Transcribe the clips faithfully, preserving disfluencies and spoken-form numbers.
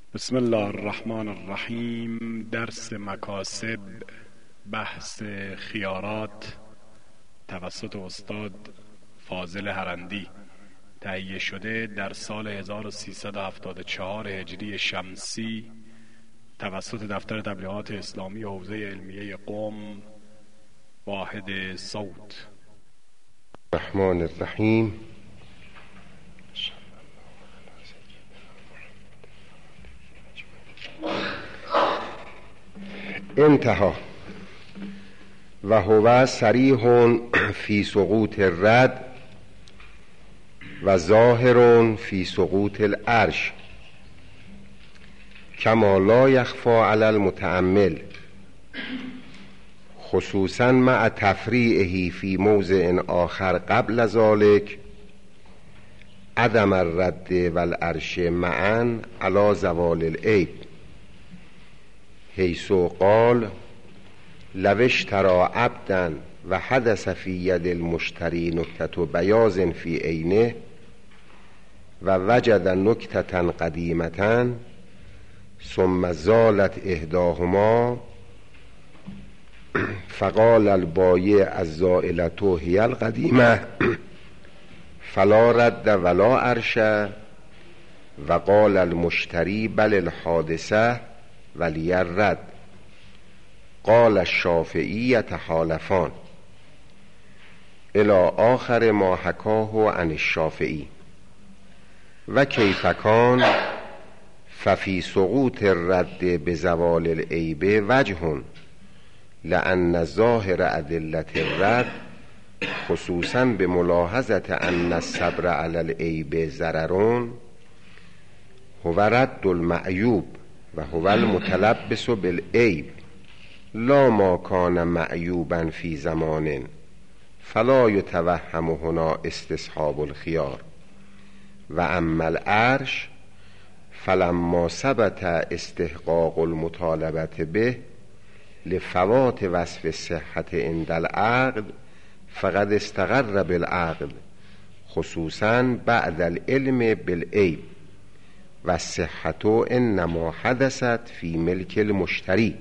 بسم الله الرحمن الرحیم. درس مکاسب، بحث خیارات توسط استاد فاضل هرندی، تهیه شده در سال هزار و سیصد و هفتاد و چهار هجری شمسی توسط دفتر تبلیغات اسلامی حوزه علمیه قم، واحد صوت. الرحمن الرحیم. انتها. و هو صریح فی سقوط الرد و ظاهر فی سقوط العرش کما لا یخفی علی المتأمل، خصوصا مع تفریعه فی موضع آخر قبل ذلك عدم الرد والعرش معا علی زوال العیب، حیث قال لو اشتری عبدا و حدث فی ید المشتری نکتة بیاض فی عینه و وجد نکتة قدیمة ثم زالت احداهما فقال البایع الزائلة هی القدیمة فلا رد ولا عرش، و قال المشتری بل الحادثة ولی الرد. قال الشافعی یتحالفان الی آخر ما حکاه عن الشافعی. و کیف کان ففی سقوط الرد بزوال العیب وجه، لأن ظاهر ادلة الرد خصوصا بملاحظة ان الصبر علی العیب ضرر هو رد المعیوب و هو المتلبس بالعیب، لا ما کان معیوبا فی زمان فلا یتوهم هنا استصحاب الخیار. و اما العرش فلما ثبت استحقاق المطالبه به لفوات وصف الصحة عند العقد فقد استقر بالعقد، خصوصا بعد العلم بالعیب، و الصحة انما حدثت فی ملک المشتری،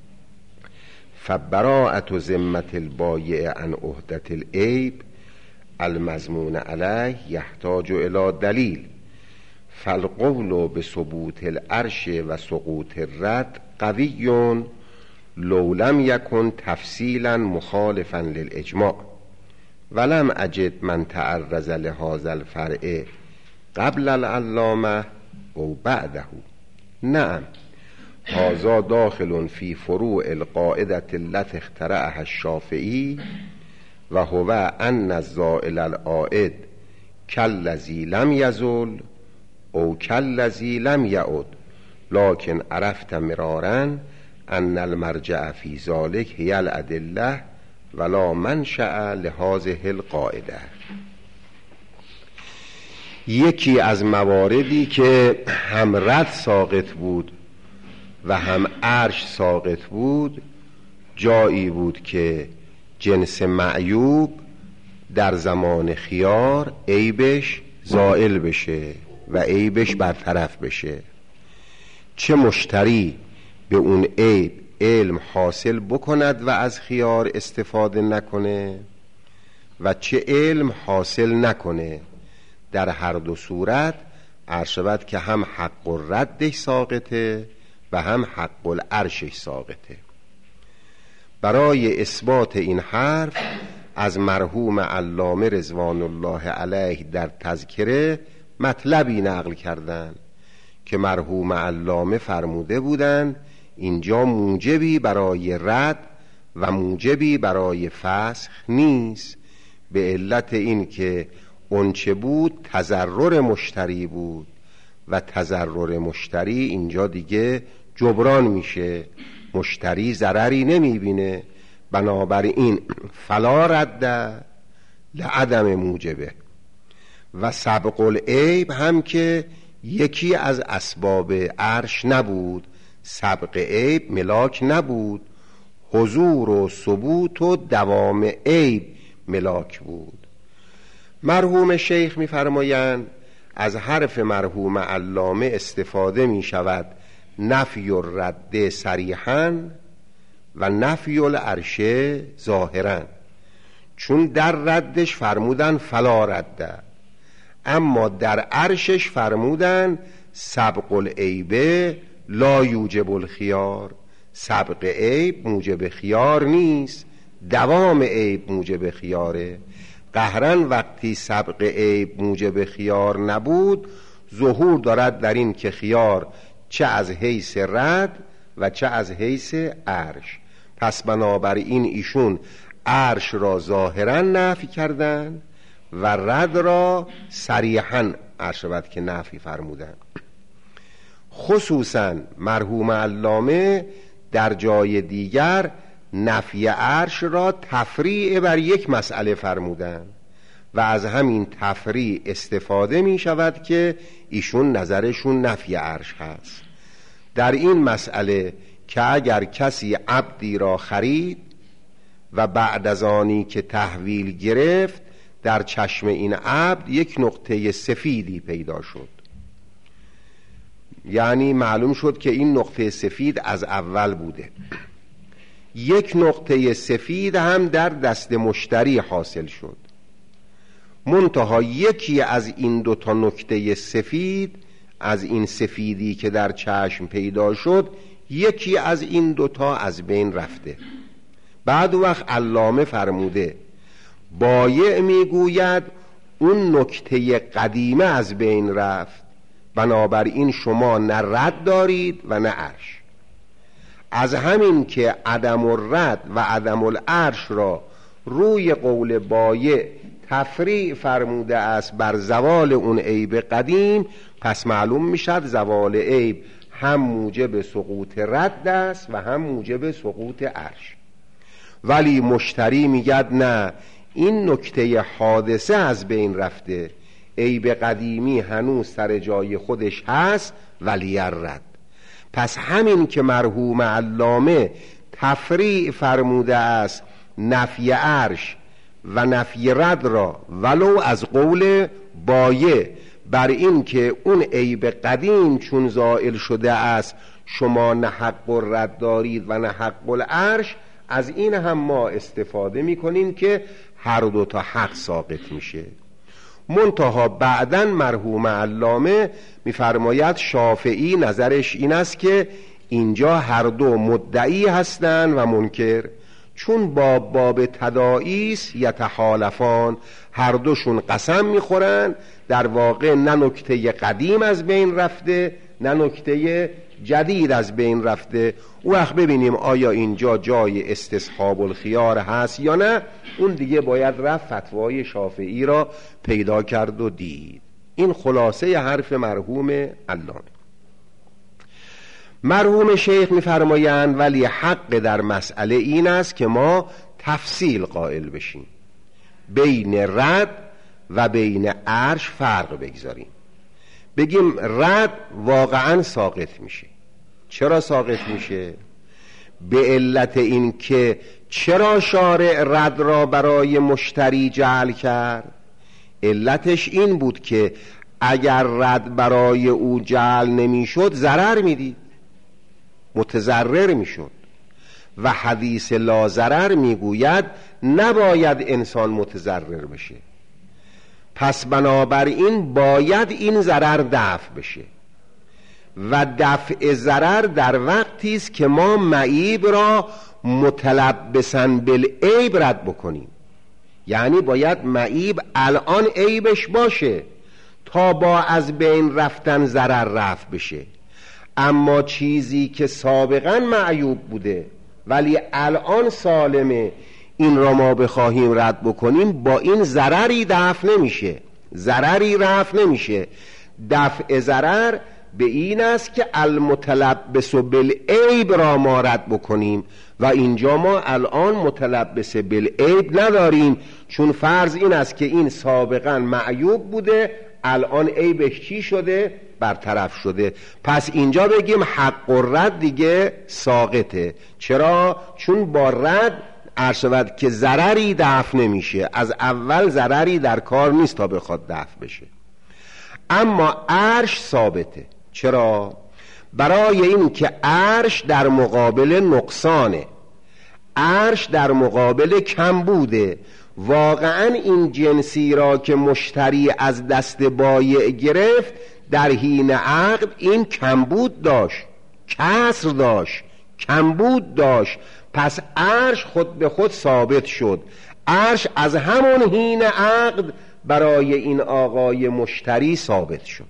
فبراءة ذمة البایع عن عهدة العیب المضمون علیه یحتاج الی دلیل، فالقول بثبوت العرش و سقوط الرد قوی لو لم یکن تفصیلا مخالفا للاجماع، ولم اجد من تعرض لهذا الفرع قبل العلامه او بعده. نعم، هذا داخل فی فروع القاعدة التي اخترعها الشافعی و هو ان الزائل العائد کالذی لم یزل او کالذی لم یعد، لكن عرفت مرارا ان المرجع فی ذلك هی الادله ولا منشأ لهذه القاعده. یکی از مواردی که هم رد ساقط بود و هم عرش ساقط بود جایی بود که جنس معیوب در زمان خیار عیبش زائل بشه و عیبش برطرف بشه، چه مشتری به اون عیب علم حاصل بکند و از خیار استفاده نکنه و چه علم حاصل نکنه. در هر دو صورت عرشبت که هم حق الردش ساقطه و هم حق العرشش ساقطه. برای اثبات این حرف از مرحوم علامه رضوان الله علیه در تذکره مطلبی نقل کردند که مرحوم علامه فرموده بودند اینجا موجبی برای رد و موجبی برای فسخ نیست، به علت این که اونچه بود تضرر مشتری بود و تضرر مشتری اینجا دیگه جبران میشه، مشتری ضرری نمیبینه، بنابراین فلا رد لعدم موجبه. و سبق العیب هم که یکی از اسباب عرش نبود، سبق عیب ملاک نبود، حضور و ثبوت و دوام عیب ملاک بود. مرحوم شیخ می‌فرمایند از حرف مرحوم علامه استفاده می شود نفی الرد صریحاً و نفی العرش ظاهراً. چون در ردش فرمودن فلا رده، اما در عرشش فرمودن سبق العیب لا یوجب الخیار. سبق عیب موجب خیار نیست، دوام عیب موجب خیاره. قهرن وقتی سبق عیب موجب خیار نبود، ظهور دارد در این که خیار چه از حیث رد و چه از حیث عرش. پس بنابراین ایشون عرش را ظاهرا نفی کردن و رد را صریحا عرشبت که نفی فرمودن. خصوصا مرحوم علامه در جای دیگر نفی عرش را تفریع بر یک مسئله فرمودن و از همین تفریع استفاده می شود که ایشون نظرشون نفی عرش هست. در این مسئله که اگر کسی عبدی را خرید و بعد از آنی که تحویل گرفت در چشم این عبد یک نقطه سفیدی پیدا شد، یعنی معلوم شد که این نقطه سفید از اول بوده، یک نقطه سفید هم در دست مشتری حاصل شد، منتها یکی از این دو تا نقطه سفید، از این سفیدی که در چشم پیدا شد، یکی از این دوتا از بین رفته. بعد وقت علامه فرموده بایع میگوید اون نکته قدیمه از بین رفت، بنابراین شما نه رد دارید و نه عرش. از همین که عدم الرد و عدم العرش را روی قول بایع تفریع فرموده است بر زوال اون عیب قدیم، پس معلوم میشد زوال عیب هم موجب سقوط رد است و هم موجب سقوط عرش. ولی مشتری میگد نه، این نکته حادثه از بین رفته، عیب قدیمی هنوز سر جای خودش هست ولی رد. پس همین که مرحوم علامه تفریع فرموده است نفی عرش و نفی رد را ولو از قول بایع بر این که اون عیب قدیم چون زائل شده است شما نه حق الرد دارید و نه حق العرش، از این هم ما استفاده می کنیم که هر دو تا حق ساقط میشه. منتها بعداً مرحوم علامه میفرماید شافعی نظرش این است که اینجا هر دو مدعی هستند و منکر، چون باب باب تداعیست یتحالفان، هر دوشون قسم میخورن در واقع نه نکته قدیم از بین رفته نه نکته جدید از بین رفته. او وقت ببینیم آیا اینجا جای استصحاب الخیار هست یا نه، اون دیگه باید رفت فتوای شافعی را پیدا کرد و دید. این خلاصه حرف مرحوم علامه. مرحوم شیخ میفرمایند ولی حق در مسئله این است که ما تفصیل قائل بشیم، بین رد و بین عرش فرق بگذاریم، بگیم رد واقعا ساقط میشه. چرا ساقط میشه؟ به علت این که چرا شارع رد را برای مشتری جعل کرد؟ علتش این بود که اگر رد برای او جعل نمیشد ضرر میدید، متضرر میشد و حدیث لا ضرر میگوید نباید انسان متضرر بشه. پس بنابراین باید این ضرر دفع بشه و دفع ضرر در وقتی است که ما معیب را متلبساً بالعیب رد بکنیم. یعنی باید معیب الان عیبش باشه تا با از بین رفتن ضرر رفع بشه، اما چیزی که سابقاً معیوب بوده ولی الان سالمه، این را ما بخواهیم رد بکنیم با این ضرری دفع نمیشه، ضرری رفع نمیشه. دفع ضرر به این است که المتلبس بالعیب را ما رد بکنیم و اینجا ما الان متلبس بالعیب نداریم، چون فرض این است که این سابقا معیوب بوده، الان عیبش چی شده؟ برطرف شده. پس اینجا بگیم حق الرد دیگه ساقطه. چرا؟ چون با رد عرض شود که ضرری دفع نمیشه، از اول ضرری در کار نیست تا بخواد دفع بشه. اما عرش ثابته. چرا؟ برای این که عرش در مقابل نقصانه، عرش در مقابل کم بوده. واقعا این جنسی را که مشتری از دست بایع گرفت در حین عقد این کمبود داشت، کسر داشت، کمبود داشت. پس عرش خود به خود ثابت شد. عرش از همون حین عقد برای این آقای مشتری ثابت شد.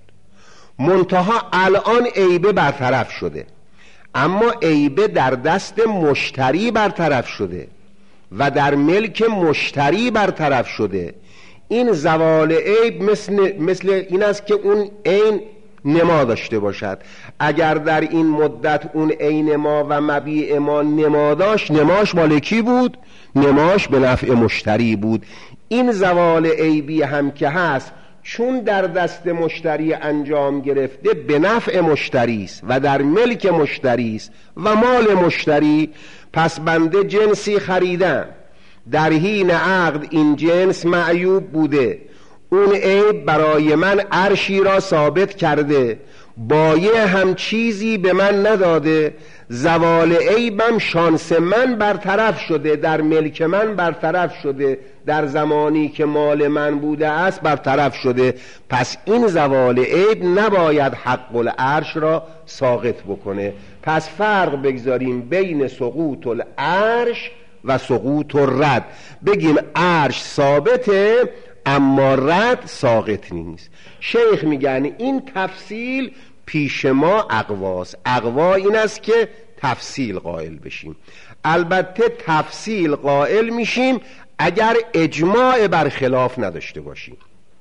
منتها الان عیبه برطرف شده، اما عیبه در دست مشتری برطرف شده و در ملک مشتری برطرف شده. این زوال عیب مثل, مثل این است که اون عین نما داشته باشد. اگر در این مدت اون عین ما و مبیع ما نما داشت، نماش مالکی بود، نماش به نفع مشتری بود. این زوال عیبی هم که هست چون در دست مشتری انجام گرفته به نفع مشتری است و در ملک مشتری است و مال مشتری. پس بنده جنسی خریدم، در حین عقد این جنس معیوب بوده، اون عیب برای من عرشی را ثابت کرده، بایع هم چیزی به من نداده، زوال عیبم شانس من برطرف شده، در ملک من برطرف شده، در زمانی که مال من بوده است برطرف شده. پس این زوال عیب نباید حق العرش را ساقط بکنه. پس فرق بگذاریم بین سقوط العرش و سقوط الرد. بگیم عرش ثابته اما رد ساقط نیست. شیخ میگن این تفصیل پیش ما اقواست. اقوا این است که تفصیل قائل بشیم. البته تفصیل قائل میشیم اگر اجماع بر خلاف نداشته باشیم،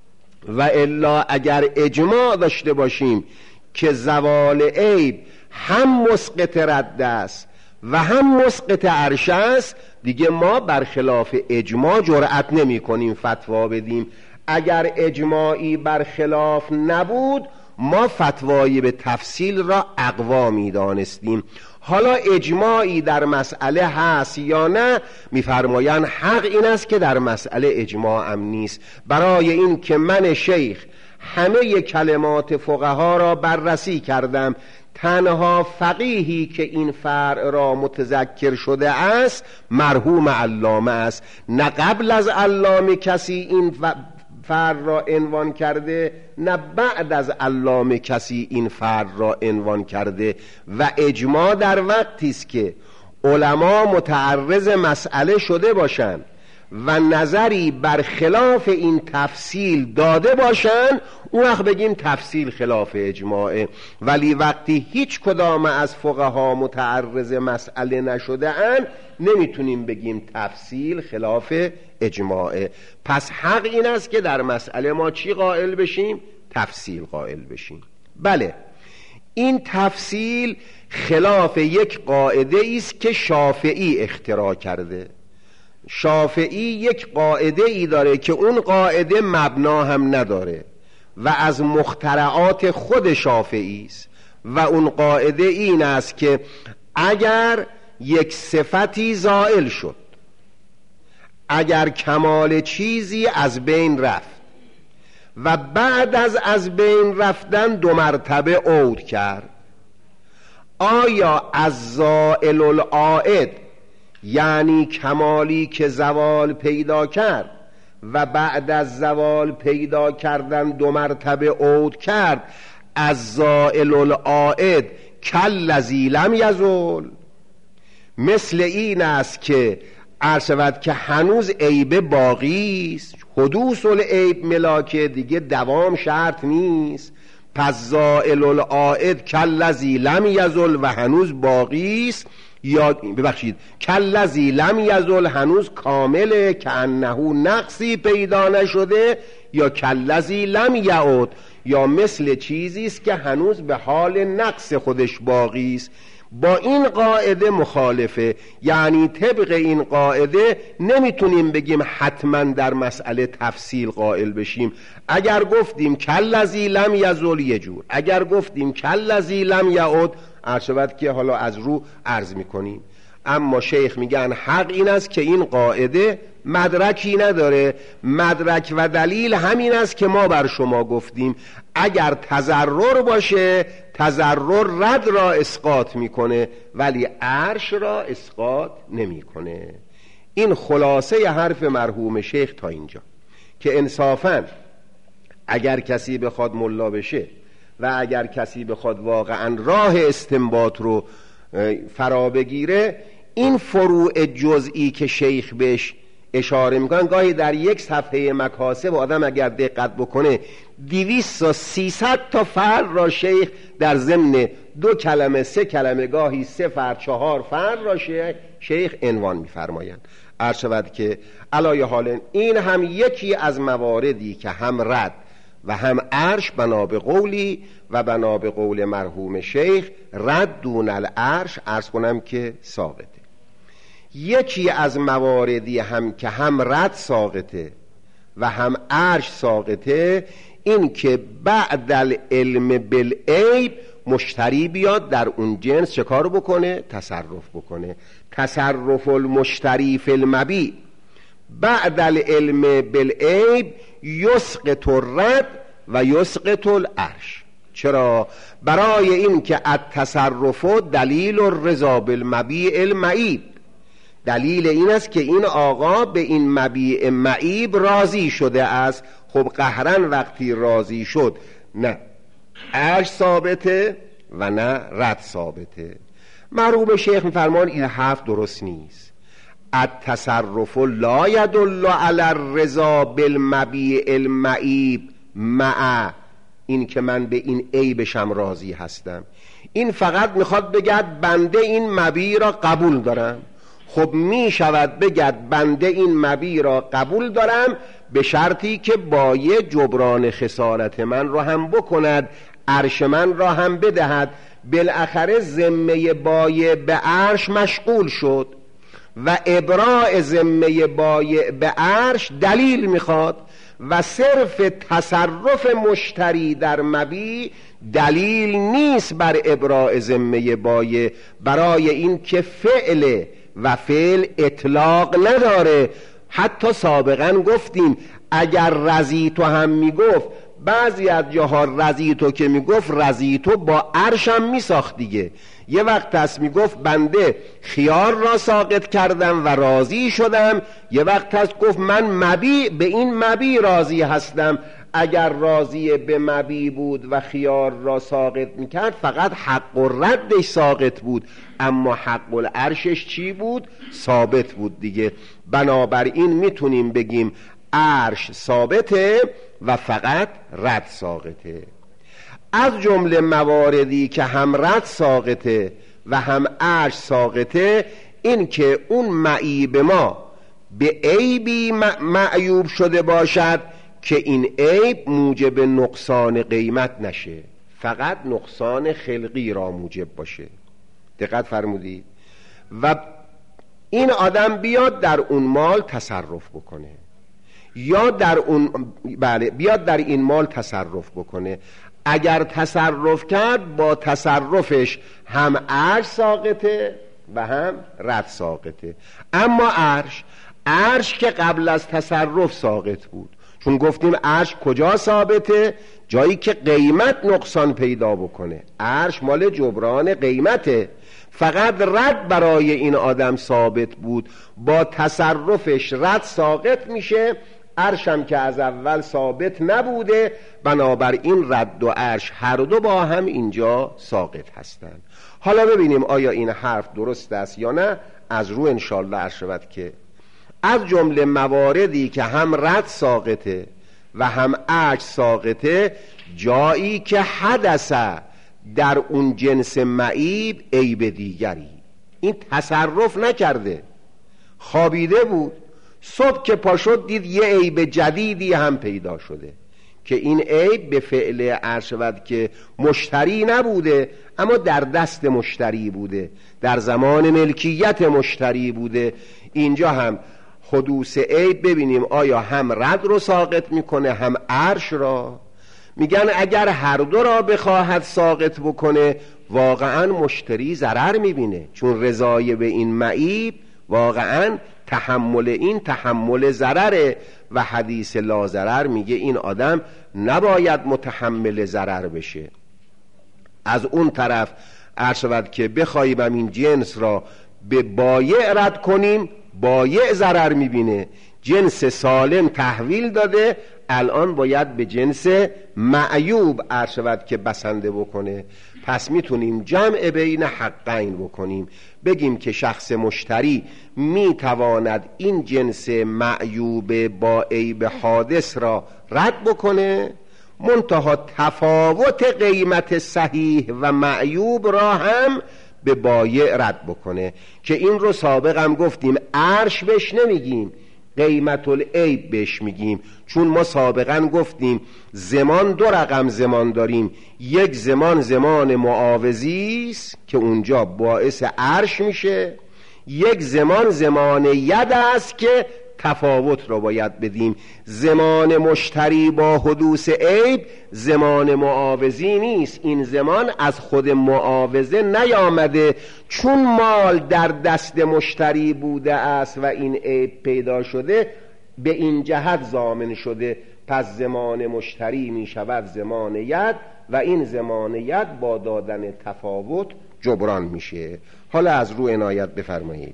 و الا اگر اجماع داشته باشیم که زوال عیب هم مسقط رد است و هم مسقط عرش است، دیگه ما برخلاف اجماع جرأت نمی کنیم فتوا بدیم. اگر اجماعی برخلاف نبود ما فتوایی به تفصیل را اقوا می دانستیم. حالا اجماعی در مسئله هست یا نه؟ میفرمایند حق این است که در مسئله اجماع هم نیست. برای این که من شیخ همه کلمات فقها را بررسی کردم، تنها فقیهی که این فرع را متذکر شده است مرحوم علامه است. نه قبل از علامه کسی این فرع را عنوان کرده، نه بعد از علامه کسی این فرع را عنوان کرده. و اجماع در وقتی است که علما متعرض مسئله شده باشند و نظری بر خلاف این تفصیل داده باشند، اون وقت بگیم تفصیل خلاف اجماعه. ولی وقتی هیچ کدام از فقها متعرض مسئله نشده اند نمیتونیم بگیم تفصیل خلاف اجماعه. پس حق این است که در مسئله ما چی قائل بشیم؟ تفصیل قائل بشیم. بله، این تفصیل خلاف یک قاعده است که شافعی اختراع کرده. شافعی یک قاعده ای داره که اون قاعده مبنا هم نداره و از مخترعات خود شافعی است، و اون قاعده این است که اگر یک صفتی زائل شد، اگر کمال چیزی از بین رفت و بعد از از بین رفتن دو مرتبه عود کرد، آیا از زائل العائد، یعنی کمالی که زوال پیدا کرد و بعد از زوال پیدا کردن دو مرتبه عود کرد، از زائل العائد کالذی لم یزول، مثل این است که عرض شود که هنوز عیب باقی است، حدوث العیب ملاکه، دیگه دوام شرط نیست. پس زائل العائد کالذی لم یزل و هنوز باقی است، یا ببخشید کالذی لم یزل هنوز کامله که انه نقصی پیدا نشده، یا کالذی لم یعود یا مثل چیزی است که هنوز به حال نقص خودش باقی است. با این قاعده مخالفه، یعنی طبق این قاعده نمیتونیم بگیم حتما در مسئله تفصیل قائل بشیم. اگر گفتیم کالذی لم یزل یه جور، اگر گفتیم کالذی لم یعود عرض شود که حالا از رو عرض میکنیم. اما شیخ میگن حق این است که این قاعده مدرکی نداره. مدرک و دلیل همین است که ما بر شما گفتیم اگر تضرر باشه تضرر رد را اسقاط میکنه ولی عرش را اسقاط نمیکنه. این خلاصه حرف مرحوم شیخ تا اینجا که انصافاً اگر کسی بخواد ملا بشه و اگر کسی بخواد واقعا راه استنباط رو فرا بگیره، این فروع جزئی که شیخ بهش اشاره میکنن گاهی در یک صفحه مکاسب آدم اگر دقت بکنه دویست و سیصد تا فرع را شیخ در ضمن دو کلمه سه کلمه گاهی سه فرع چهار فرع را شیخ عنوان میفرمایند. عرض شود که علای حال این هم یکی از مواردی که هم رد و هم عرش بنا به قولی و بنا به قول مرحوم شیخ رد دون العرش عرض کنم که ساقطه. یکی از مواردی هم که هم رد ساقطه و هم عرش ساقطه این که بعد العلم بالعیب مشتری بیاد در اون جنس چه کار بکنه؟ تصرف بکنه. تصرف المشتری فی المبیع بعد العلم بالعیب یسقط الرد و یسقط العرش. چرا؟ برای این که التصرف دلیل الرضا بالمبیع المعیب، دلیل این است که این آقا به این مبیع معیب راضی شده است. خب قهرن وقتی راضی شد نه عرش ثابته و نه رد ثابته. مرحوم شیخ میفرمان این حرف درست نیست. التصرف لا يدل علی الرضا بالمبیع المعیب مع این که من به این عیبشم راضی هستم. این فقط میخواد بگد بنده این مبیع را قبول دارم. خب می شود بگد بنده این مبیع را قبول دارم به شرطی که بایع جبران خسارت من را هم بکند، عرش من را هم بدهد. بالاخره ذمه بایع به عرش مشغول شد و ابراء ذمه بایع به عرش دلیل میخواد و صرف تصرف مشتری در مبیع دلیل نیست بر ابراء ذمه بایع، برای این که فعل و فعل اطلاق نداره. حتی سابقا گفتیم اگر رضیتو هم میگفت بعضی از جاها رضیتو که میگفت رضیتو با عرشم میساخت دیگه. یه وقت هست میگفت بنده خیار را ساقط کردم و راضی شدم، یه وقت هست گفت من مبیع به این مبیع راضی هستم. اگر راضی به مبیع بود و خیار را ساقط میکرد فقط حق و ردش ساقط بود، اما حق العرشش چی بود؟ ثابت بود دیگه. بنابراین میتونیم بگیم عرش ثابته و فقط رد ساقطه. از جمله مواردی که هم رد ساقطه و هم عرش ساقطه این که اون معیب ما به عیبی معیوب شده باشد که این عیب موجب نقصان قیمت نشه، فقط نقصان خلقی را موجب باشه. دقت فرمودید؟ و این آدم بیاد در اون مال تصرف بکنه یا در اون بله بیاد در این مال تصرف بکنه. اگر تصرف کرد با تصرفش هم عرش ساقطه و هم رد ساقطه. اما عرش عرش که قبل از تصرف ساقط بود، چون گفتیم عرش کجا ثابته؟ جایی که قیمت نقصان پیدا بکنه. عرش مال جبران قیمته. فقط رد برای این آدم ثابت بود، با تصرفش رد ساقط میشه. عرشم که از اول ثابت نبوده، بنابراین رد و عرش هر دو با هم اینجا ساقط هستند. حالا ببینیم آیا این حرف درست است یا نه. از رو انشالله عرض شود که از جمله مواردی که هم رد ساقطه و هم عرش ساقطه جایی که حدث در اون جنس معیب عیب دیگری، این تصرف نکرده، خوابیده بود، صبح که پا شد دید یه عیب جدیدی هم پیدا شده که این عیب به فعل عرض شود که مشتری نبوده اما در دست مشتری بوده، در زمان ملکیت مشتری بوده. اینجا هم حدوث عیب ببینیم آیا هم رد رو ساقط میکنه هم عرش را. میگن اگر هر دو را بخواهد ساقط بکنه واقعا مشتری ضرر میبینه، چون رضای به این معیب واقعا تحمل این تحمل ضرره و حدیث لا ضرر میگه این آدم نباید متحمل ضرر بشه. از اون طرف عرض شود که بخوایم این جنس را به بایع رد کنیم، بایع ضرر میبینه، جنس سالم تحویل داده، الان باید به جنس معیوب عرض شود که بسنده بکنه. پس میتونیم جمع بین حقین بکنیم، بگیم که شخص مشتری میتواند این جنس معیوب با عیب حادث را رد بکنه، منتها تفاوت قیمت صحیح و معیوب را هم به بایع رد بکنه، که این رو سابق هم گفتیم عرش بهش نمیگیم، قیمت العیب بهش میگیم، چون ما سابقا گفتیم زمان دو رقم زمان داریم، یک زمان زمان معاوضی است که اونجا باعث عرش میشه، یک زمان زمان ید است که تفاوت رو باید بدیم. زمان مشتری با حدوث عیب زمان معاوضی نیست، این زمان از خود معاوضه نیامده، چون مال در دست مشتری بوده است و این عیب پیدا شده به این جهت ضامن شده، پس زمان مشتری می شود زمان ید و این زمان ید با دادن تفاوت جبران میشه. حالا از رو عنایت بفرمایید.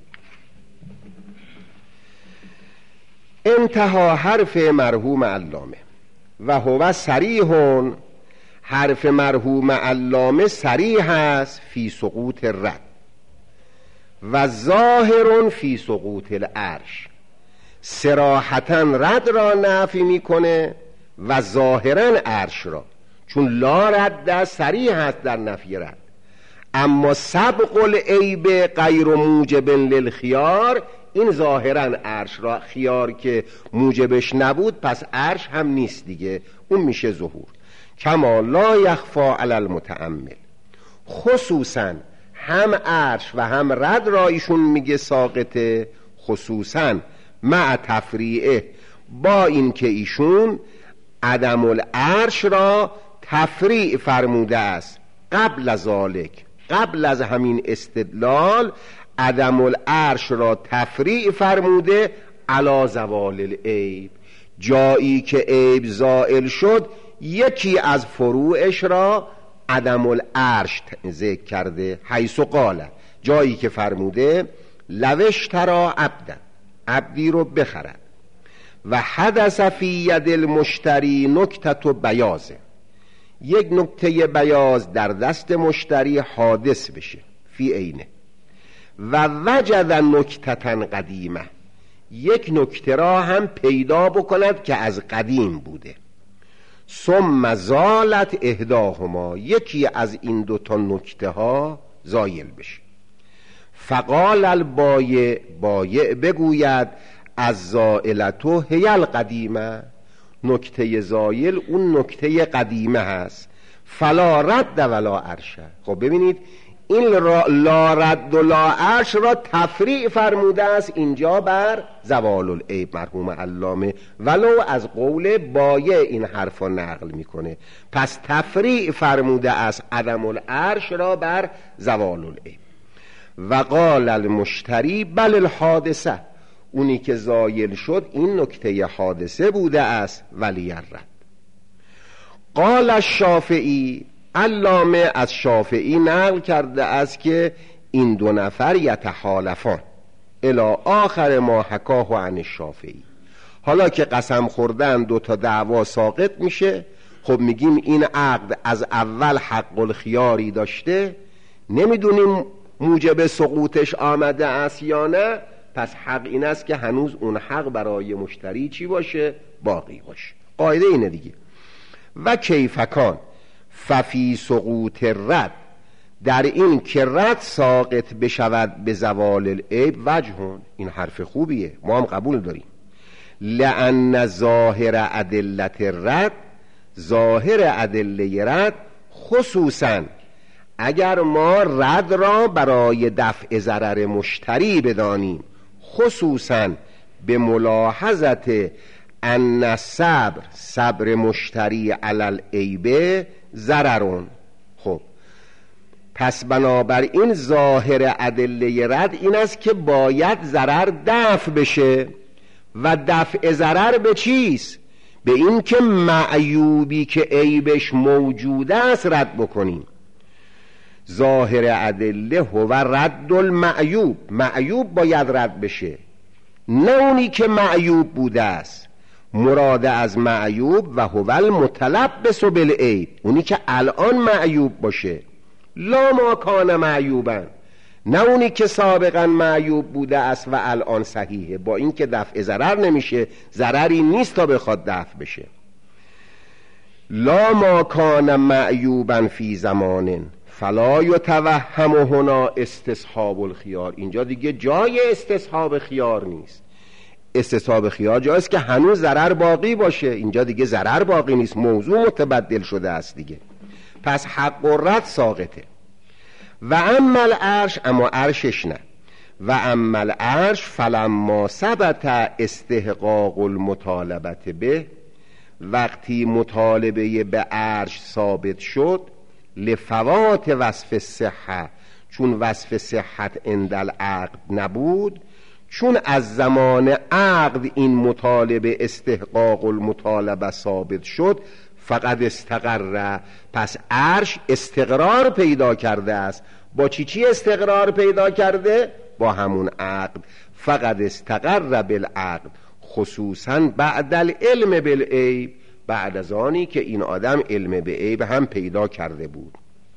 انتها حرف مرحوم علامه و هو صریح، حرف مرحوم علامه صریح است فی سقوط رد و ظاهر فی سقوط العرش، صراحتا رد را نفی میکنه و ظاهرا عرش را، چون لا رد صریح است در نفی رد، اما سبق العیب غیر موجب للخیار، این ظاهرا عرش را، خیار که موجبش نبود پس عرش هم نیست دیگه، اون میشه ظهور. کما لا یخفا علی المتأمل، خصوصا هم عرش و هم رد را ایشون میگه ساقطه، خصوصا مع تفریعه، با این که ایشون عدم العرش را تفریع فرموده است. قبل از ذالک، قبل از همین استدلال عدم العرش را تفریع فرموده علی زوال العیب، جایی که عیب زائل شد یکی از فروعش را عدم العرش ذکر کرده، حیث قال، جایی که فرموده لوش ترا عبدا، عبدی رو بخرد، و حدث فی ید المشتری نکتت و بیازه، یک نکته بیاز در دست مشتری حادث بشه، فی عینه، و وجد نکتتن قدیمه، یک نکته را هم پیدا بکند که از قدیم بوده، ثم زالت احداهما، یکی از این دوتا نکته ها زایل بشه، فقال البایع، بایع بگوید از زائلتو هی القدیمه، نکته زایل اون نکته قدیمه هست، فلا رد ولا عرشه. خب ببینید این لا رد و لا عرش را تفریع فرموده است اینجا بر زوال العیب مرحوم علامه، ولو از قول بایع این حرف را نقل میکنه، پس تفریع فرموده است عدم العرش را بر زوال العیب. و قال المشتری بل الحادثه، اونی که زایل شد این نکته حادثه بوده است، ولی الرد. قال الشافعی، علامه از شافعی نقل کرده است که این دو نفر یتحالفان الی آخر ما حکاه عن الشافعی، حالا که قسم خوردن دو تا دعوا ساقط میشه، خب میگیم این عقد از اول حق الخیاری داشته، نمیدونیم موجب سقوطش آمده است یا نه، پس حق این است که هنوز اون حق برای مشتری چی باشه؟ باقی باشه. قاعده اینه دیگه. و کیفکان ففی سقوط رد، در این که رد ساقط بشود به زوال العیب وجهون، این حرف خوبیه، ما هم قبول داریم، لأن ظاهر ادلت رد، ظاهر ادله رد، خصوصا اگر ما رد را برای دفع ضرر مشتری بدانیم، خصوصا به ملاحظت ان صبر، صبر مشتری علی العیب ضررون. خب پس بنابراین ظاهر ادله رد این است که باید ضرر دفع بشه و دفع ضرر به چیست؟ به این که معیوبی که عیبش موجود است رد بکنیم. ظاهر ادله هو رد المعیوب، معیوب باید رد بشه، نه اونی که معیوب بوده است. مراد از معیوب و هو المتلبس بالعیب، اونی که الان معیوب باشه، لا ما کان معیوبا، نه اونی که سابقا معیوب بوده است و الان صحیحه، با این که دفع ضرر نمیشه، ضرری نیست تا بخواد دفع بشه. لا ما کان معیوبا فی زمان فلا یتوهم هنا استصحاب الخیار، اینجا دیگه جای استصحاب خیار نیست. استصحاب خیار جایست که هنوز ضرر باقی باشه، اینجا دیگه ضرر باقی نیست، موضوع متبدل شده است دیگه. پس حق و رد ساقطه. و اما العرش، اما عرشش نه. و اما العرش فلما ثبت استحقاق المطالبه به، وقتی مطالبه به عرش ثابت شد، لفوات وصف صحه، چون وصف صحت عند العقد نبود، چون از زمان عقد این مطالبه استحقاق المطالبه ثابت شد، فقط استقر، پس عرش استقرار پیدا کرده است. با چی چی استقرار پیدا کرده؟ با همون عقد. فقط استقر بالعقد، خصوصا بعد العلم بالعیب، بعد از آنی که این آدم علم به عیب هم پیدا کرده بود.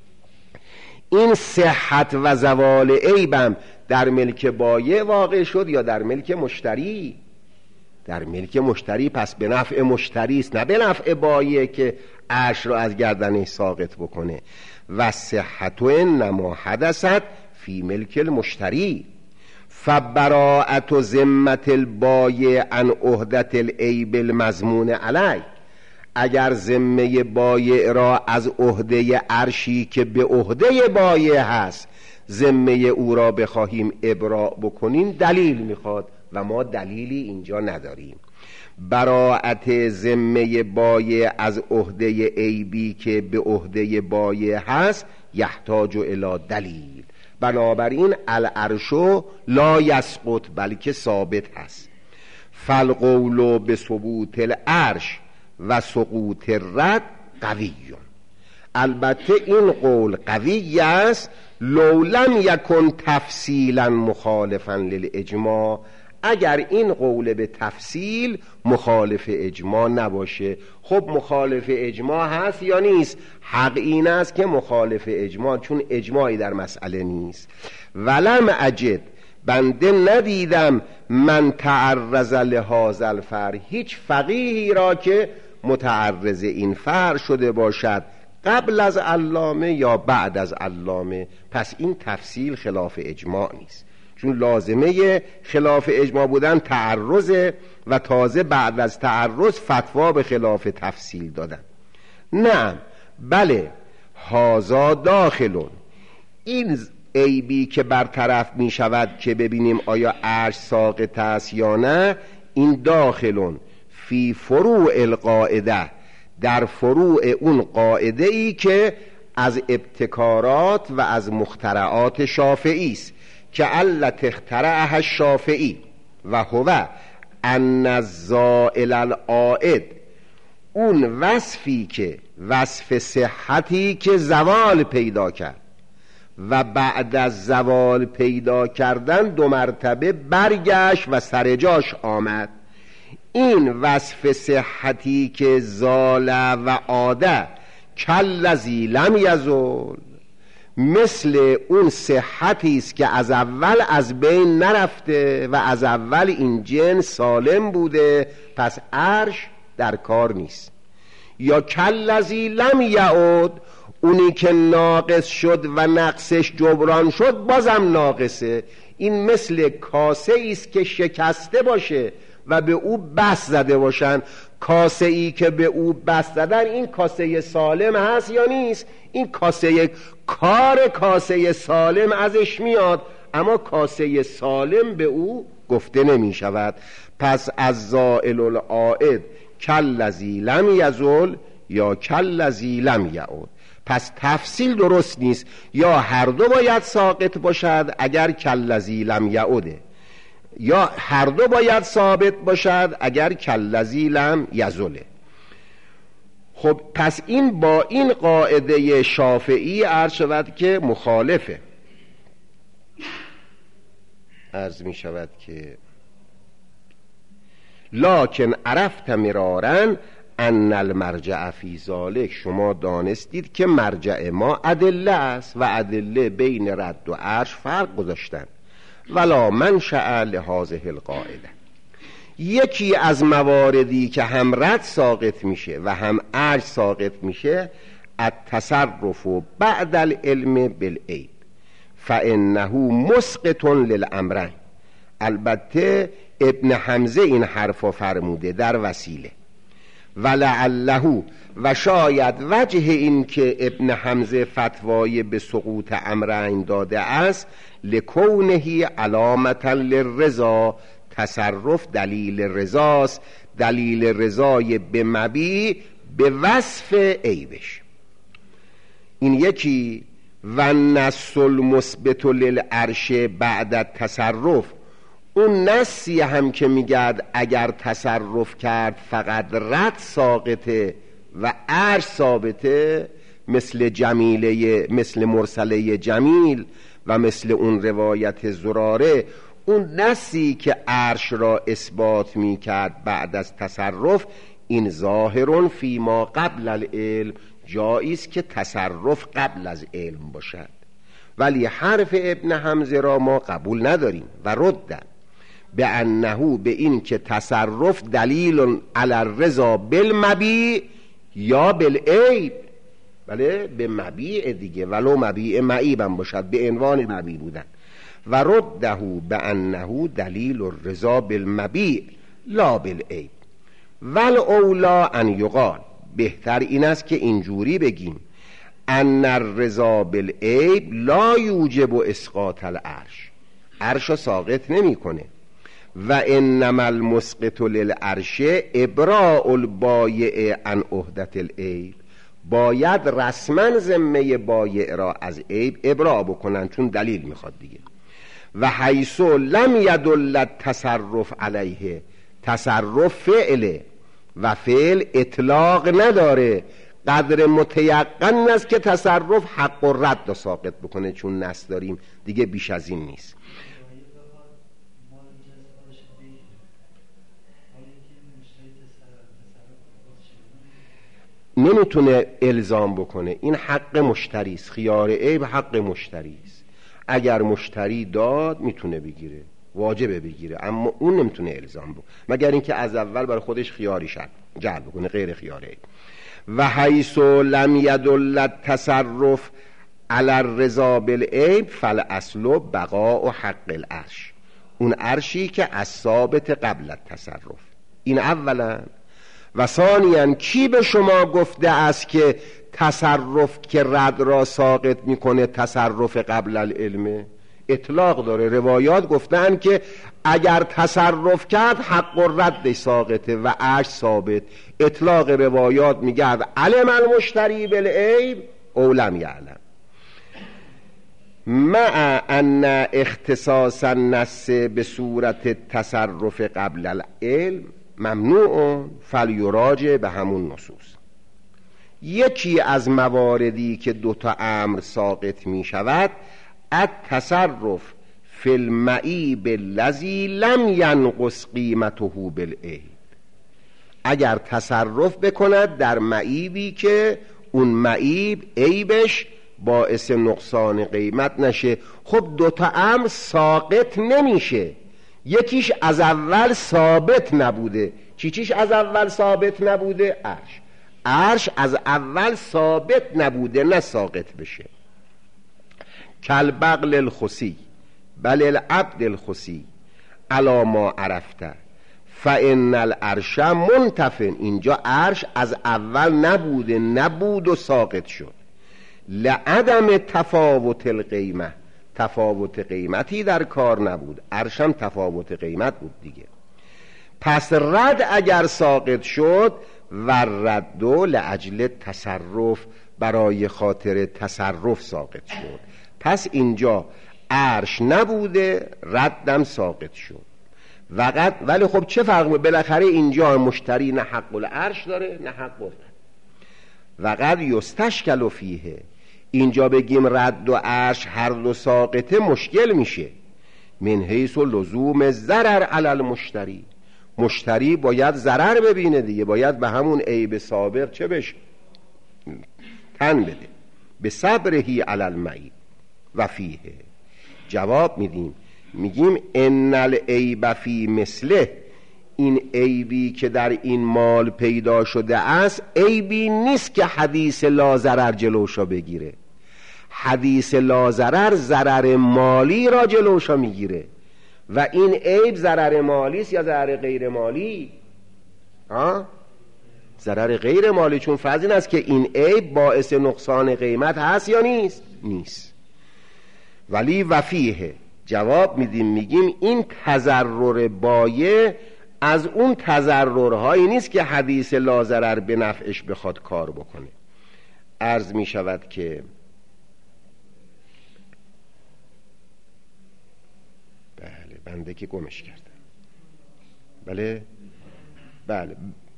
این صحت و زوال عیبم در ملک بایع واقع شد یا در ملک مشتری؟ در ملک مشتری، پس به نفع مشتری است، نه به نفع بایع که عرش رو از گردنش ساقط بکنه. و صحت انما حدثت فی ملک المشتری، فبراءت و ذمت البایع عن عهدت العیب المضمون علیه. اگر ذمه بایع را از عهده عرشی که به عهده بایع هست، ذمه او را بخواهیم ابراء بکنیم، دلیل میخواد و ما دلیلی اینجا نداریم. براءت ذمه بایع از عهده عیبی که به عهده بایع هست یحتاج الی دلیل. بنابراین العرش لا یسقط، بلکه ثابت هست. فالقول به ثبوت العرش و سقوط الرد قوی. البته این قول قوی است لو لم یکن تفصیلا مخالفا للاجماع، اگر این قول به تفصیل مخالف اجماع نباشه. خب مخالف اجماع هست یا نیست؟ حق این است که مخالف اجماع، چون اجماعی در مسئله نیست. ولم اجد، بنده ندیدم، من تعرض لهذا الفرع، هیچ فقیهی را که متعرض این فرع شده باشد قبل از علامه یا بعد از علامه. پس این تفصیل خلاف اجماع نیست، چون لازمه خلاف اجماع بودن تعرض و تازه بعد از تعرض فتوا به خلاف تفصیل دادن. نه، بله، هازا داخلون، این عیبی که برطرف می شود که ببینیم آیا عرش ساقط است یا نه، این داخلون فی فروع القاعده، در فروع اون قاعده ای که از ابتکارات و از مخترعات شافعی است، که علت اخترعها الشافعی و هو ان الزائل العائد، اون وصفی که وصف صحتی که زوال پیدا کرد و بعد از زوال پیدا کردن دو مرتبه برگشت و سر جاش آمد، این وصف صحتی که زال و عاده کالذی لم یزول، مثل اون صحتی است که از اول از بین نرفته و از اول این جنس سالم بوده، پس عرش در کار نیست. یا کالذی لم یعود، اونی که ناقص شد و نقصش جبران شد بازم ناقصه. این مثل کاسه است که شکسته باشه و به او بس زده باشن. کاسه ای که به او بس زدن، این کاسه سالم هست یا نیست؟ این کاسه، کار کاسه سالم ازش میاد، اما کاسه سالم به او گفته نمی شود. پس از زائل العائد کالذی لم یزل یا کلذی لم یعد. پس تفصیل درست نیست، یا هر دو باید ساقط باشد اگر کلذی لم یعده، یا هر دو باید ثابت باشد اگر کلذی لم یزله. خب پس این با این قاعده شافعی عرض شود که مخالفه. عرض می شود که لکن عرفت مرارن ان المرجع فی ذلک، شما دانستید که مرجع ما ادله است و ادله بین رد و عرش فرق گذاشتن. ولا منشأ لهذه القاعده، یکی از مواردی که هم رد ساقط میشه و هم عرش ساقط میشه التصرف بعد العلم بالعیب فانه مسقط للامرین. البته ابن حمزه این حرفا فرموده در وسیله. ولعله، و شاید وجه این که ابن حمزه فتوای به سقوط امرین داده است لکونه علامتا للرضا، تصرف دلیل رضاست، دلیل رضای به مبی به وصف عیبش. این یکی. و نص المثبت للعرش بعد التصرف، اون نصی هم که میگرد اگر تصرف کرد فقط رد ساقطه و عرش ثابته، مثل جمیله، مثل مرسله جمیل و مثل اون روایت زراره، اون نصی که عرش را اثبات میکرد بعد از تصرف، این ظاهرون فی ما قبل العلم، جاییست که تصرف قبل از علم باشد. ولی حرف ابن حمزه را ما قبول نداریم و ردن به انه، به این که تصرف دلیل علی الرضا بالمبیع یا بالعیب. بله به مبیع دیگه، ولو مبیع معیب هم باشد، به عنوان مبیع بودن. و رده به انه دلیل الرضا بالمبیع لا بالعیب. ول اولا ان یقال، بهتر این است که اینجوری بگیم ان الرضا بالعیب لا یوجب اسقاط العرش، عرش ساقط نمی کنه. و انما المسقط للعرش ابراء البایع عن عهدة العیب، باید رسما ذمه بایع را از عیب ابراء بکنن، چون دلیل میخواد دیگه. و حیث لم یدل التصرف علیه، تصرف فعله و فعل اطلاق نداره، قدر متیقن است که تصرف حق و رد را ساقط بکنه، چون نص داریم دیگه، بیش از این نیست. نمیتونه الزام بکنه، این حق مشتری است، خیار عیب حق مشتری است. اگر مشتری داد میتونه بگیره، واجبه بگیره، اما اون نمیتونه الزام بکنه مگر اینکه از اول برای خودش خیاری شد جلب بکنه، غیر خیار عیب. و حیث لم یدل التصرف علی الرضا بالعیب فالاصل بقاء حق العرش، اون عرشی که از ثابت قبل التصرف. این اولا. و ثانیاً کی به شما گفته است که تصرف که رد را ساقط میکنه تصرف قبل العلم؟ اطلاق داره، روایات گفتن که اگر تصرف کرد حق و رد ساقطه و عرش ثابت. اطلاق روایات میگرد علم المشتری بالعیب او لم یعلم، مع ان اختصاص النص به صورت تصرف قبل العلم ممنوع فلیراجع به همون نصوص. یکی از مواردی که دوتا امر ساقط می شود التصرف فی المعیب الذی لم ینقص قیمته بالعیب، اگر تصرف بکند در معیبی که اون معیب عیبش باعث نقصان قیمت نشه. خب دوتا امر ساقط نمیشه، یکیش از اول ثابت نبوده. چی چیش از اول ثابت نبوده؟ عرش. عرش از اول ثابت نبوده نه ساقط بشه. کل بغل الخسی بل العبد الخسی علا ما عرفته فان العرش منتفن، اینجا عرش از اول نبوده، نبود و ساقط شد. لعدم تفاوت القیمه، تفاوت قیمتی در کار نبود، عرش هم تفاوت قیمت بود دیگه. پس رد اگر ساقط شد و رد لاجل تصرف، برای خاطر تصرف ساقط شد. پس اینجا عرش نبوده، ردم ساقط شد. وقت ولی خب چه فرق؟ بالاخره اینجا مشتری نه حق العرش داره نه حق الرد. وقت یستشکل فیه، اینجا بگیم رد و عرش هر دو ساقطه مشکل میشه. من حیث لزوم ضرر علی المشتری، مشتری باید ضرر ببینه دیگه، باید به همون عیب سابق چه بشه؟ تن بده. به صبرهی علی المعیب و فیه. جواب میدیم میگیم ان العیب فی مثله، این عیبی که در این مال پیدا شده است عیبی نیست که حدیث لا ضرر جلوشا بگیره. حدیث لا ضرر ضرر مالی را جلوشا میگیره و این عیب ضرر مالی است یا ضرر غیر مالی؟ ها؟ ضرر غیر مالی، چون فرض این است که این عیب باعث نقصان قیمت هست یا نیست؟ نیست. ولی وفیه جواب میدیم میگیم این تضرر بایع از اون تضررهایی نیست که حدیث لا ضرر به نفعش بخواد کار بکنه. عرض میشود که بله بنده که گمش کردم. بله بله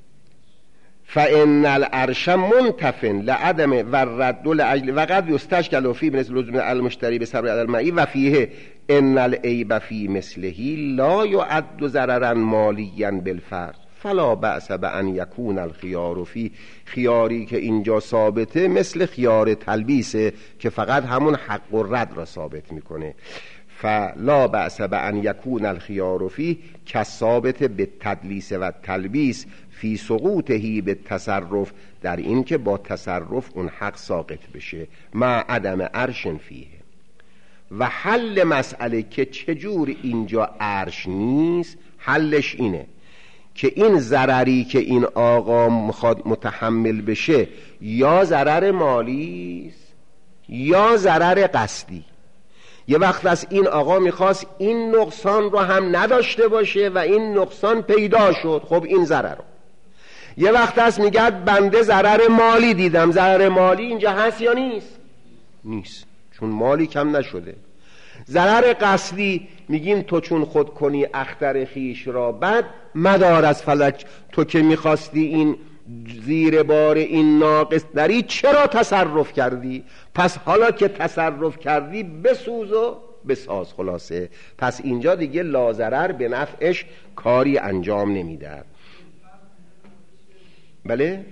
فإن العرش منتف لعدم و رد لاجل وقد یستشکل فی مثل لزوم المشتری به صبر علی المعیب و فیه ان العیب فی مثله لا یعد ضررا مالیا بالفرض فلا بأس بأن یکون الخیار فی، خیاری که اینجا ثابته مثل خیار تلبیسه که فقط همون حق و رد را ثابت میکنه. فلا بأس بأن یکون الخیار فی کثابت به تدلیس و تلبیس فی سقوطهی به تصرف، در این که با تصرف اون حق ساقط بشه، مع عدم عرش فیه. و حل مسئله که چجور اینجا عرش نیست، حلش اینه که این ضرری که این آقا مخواد متحمل بشه یا ضرر مالی است یا ضرر قصدی. یه وقت از این آقا میخواست این نقصان رو هم نداشته باشه و این نقصان پیدا شد، خب این ضرر رو. یه وقت هست میگه بنده ضرر مالی دیدم، ضرر مالی اینجا هست یا نیست؟ نیست، چون مالی کم نشده. ضرر قصدی میگیم تو چون خود کنی اختر خیش را بد مدار از فلک، تو که میخواستی این زیر بار این ناقص داری چرا تصرف کردی؟ پس حالا که تصرف کردی بسوز و بساز. خلاصه پس اینجا دیگه لازرر به نفعش کاری انجام نمیده. بله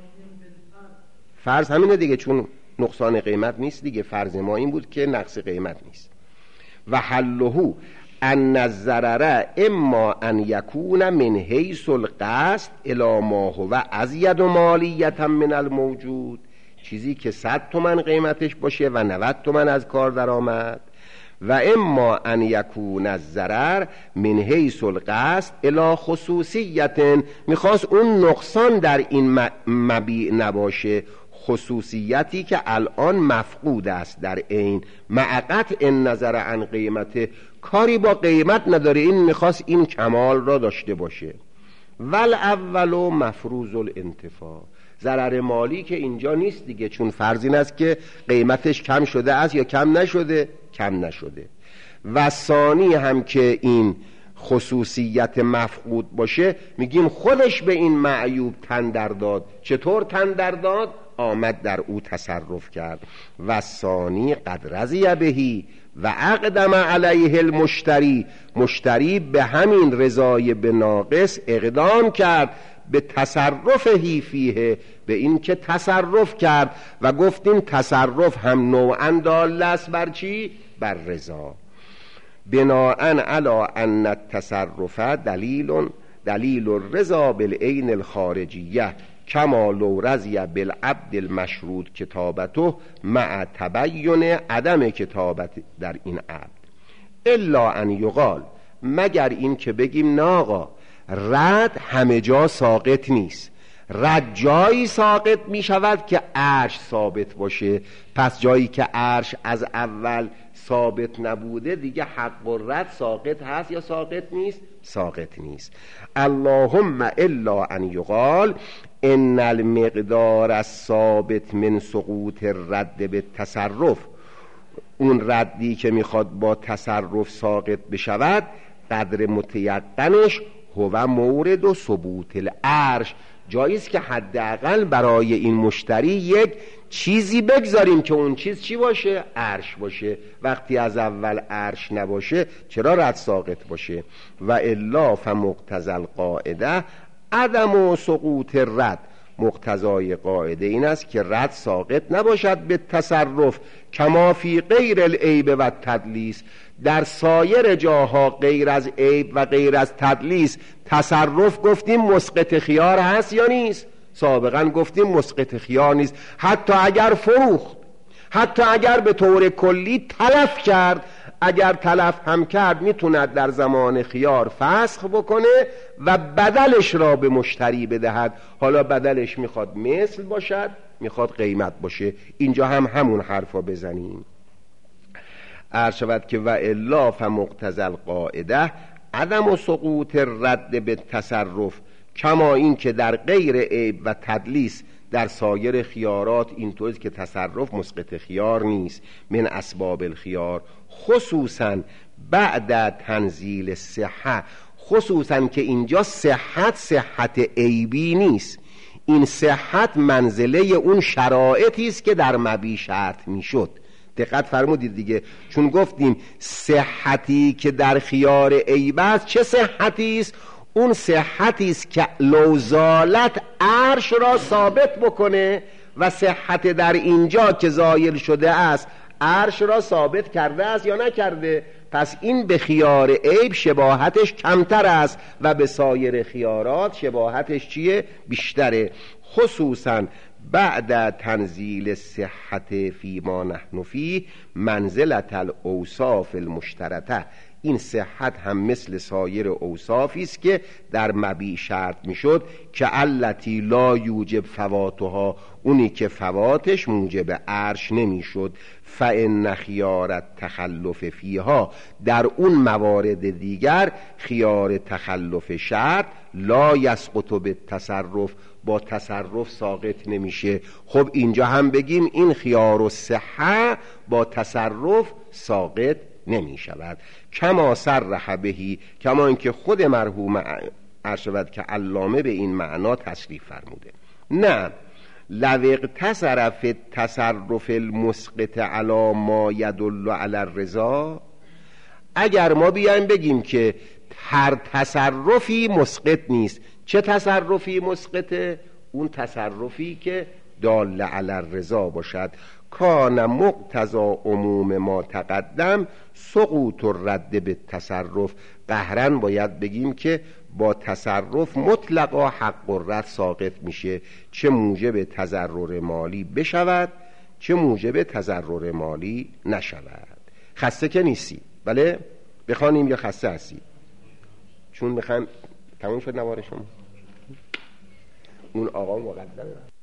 فرض همینه دیگه، چون نقصان قیمت نیست دیگه، فرض ما این بود که نقص قیمت نیست. و حلهو ان الضرر اما ان یکون من حیث القصد الی ما هو ازید مالیتا من الموجود، چیزی که صد تومن قیمتش باشه و نود تومن از کار در آمد. و اما ان یکون الضرر من حیث القصد الی خصوصیت، میخواست اون نقصان در این مبیع نباشه، خصوصیتی که الان مفقود است در این مع قطع نظر عن قیمته، کاری با قیمت نداره، این میخواست این کمال را داشته باشه. ول اولو مفروض الانتفاع، ضرر مالی که اینجا نیست دیگه، چون فرض این است که قیمتش کم شده است یا کم نشده؟ کم نشده. و ثانی هم که این خصوصیت مفقود باشه میگیم خودش به این معیوب تندر داد. چطور تندر داد؟ آمد در او تصرف کرد. و ثانی قد رضی بهی و اقدم علیه المشتری، مشتری به همین رضای به ناقص اقدام کرد به تصرفه فیه، به این که تصرف کرد و گفتیم تصرف هم نوعا دال است بر چی؟ بر رضا. بناءً علی ان التصرف دلیل دلیل الرضا بالعین الخارجیه کما لو رضی بالعبد المشروط کتابته مع تبین عدم کتابت در این عبد. الا ان یقال، مگر این که بگیم نه آقا رد همه جا ساقط نیست، رد جایی ساقط می شود که عرش ثابت باشه، پس جایی که عرش از اول ثابت نبوده دیگه حق و رد ساقط هست یا ساقط نیست؟ ساقط نیست. اللهم الا ان یقال ان المقدار الثابت من سقوط الرد به تصرف، اون ردی که میخواد با تصرف ساقط بشود قدر متیقنش هو مورد و ثبوت العرش، جاییست که حداقل برای این مشتری یک چیزی بگذاریم که اون چیز چی باشه؟ عرش باشه. وقتی از اول عرش نباشه چرا رد ساقط باشه؟ و الا فمقتضی القاعده عدم سقوط الرد، مقتضای قاعده این است که رد ساقط نباشد به تصرف، کما فی غیر العیب و تدلیس، در سایر جاها غیر از عیب و غیر از تدلیس تصرف گفتیم مسقط خیار هست یا نیست؟ سابقا گفتیم مسقط خیار نیست. حتی اگر فروخت، حتی اگر به طور کلی تلف کرد، اگر تلف هم کرد میتوند در زمان خیار فسخ بکنه و بدلش را به مشتری بدهد. حالا بدلش میخواد مثل باشد، میخواد قیمت باشه. اینجا هم همون حرفا بزنیم. عرض شود که و الا فمقتضی القاعده عدم سقوط رد به تصرف، کما این که در غیر عیب و تدلیس در سایر خیارات اینطوریست که تصرف مسقط خیار نیست من اسباب الخیار، خصوصا بعد تنزیل صحه، خصوصا که اینجا صحت صحت عیبی نیست، این صحت منزله اون شرایطی است که در مبی شرط میشد. دقت فرمودید دیگه، چون گفتیم صحتی که در خیار عیب است چه صحتی است؟ اون صحتی است که لوزالت عرش را ثابت بکنه و صحت در اینجا که زایل شده است عرش را ثابت کرده است یا نکرده؟ پس این به خیار عیب شباهتش کمتر است و به سایر خیارات شباهتش چیه؟ بیشتره. خصوصا بعد تنزیل صحت فی ما نحن فی منزلت الاوصاف المشترطه، این صحت هم مثل سایر اوصافی است که در مبیع شرط میشد که التی لا یوجب فواتها، اونی که فواتش موجب عرش نمیشد. فان خیار التخلف فیها، در اون موارد دیگر خیار تخلف شرط لا یسقط بالتصرف، با تصرف ساقط نمیشه. خب اینجا هم بگیم این خیار و صحه با تصرف ساقط نمی شود. کما صرح بهی، کما اینکه خود مرحوم ارشد که علامه به این معنا تصریح فرموده. نه لو اقتصر فی التصرف المسقط علی ما یدل علی الرضا، اگر ما بیایم بگیم که هر تصرفی مسقط نیست، چه تصرفی مسقطه؟ اون تصرفی که دال علی الرضا باشد. کان مقتضا عموم ما تقدم سقوط الرد به تصرف، قهرن باید بگیم که با تصرف مطلقا حق و رد ساقط میشه، چه موجب تضرر مالی بشود چه موجب تضرر مالی نشود. خسته که نیستی؟ بله بخوانیم یا خسته هستی؟ چون بخوام تموم شد نوار شما. اون آقا مقدمه.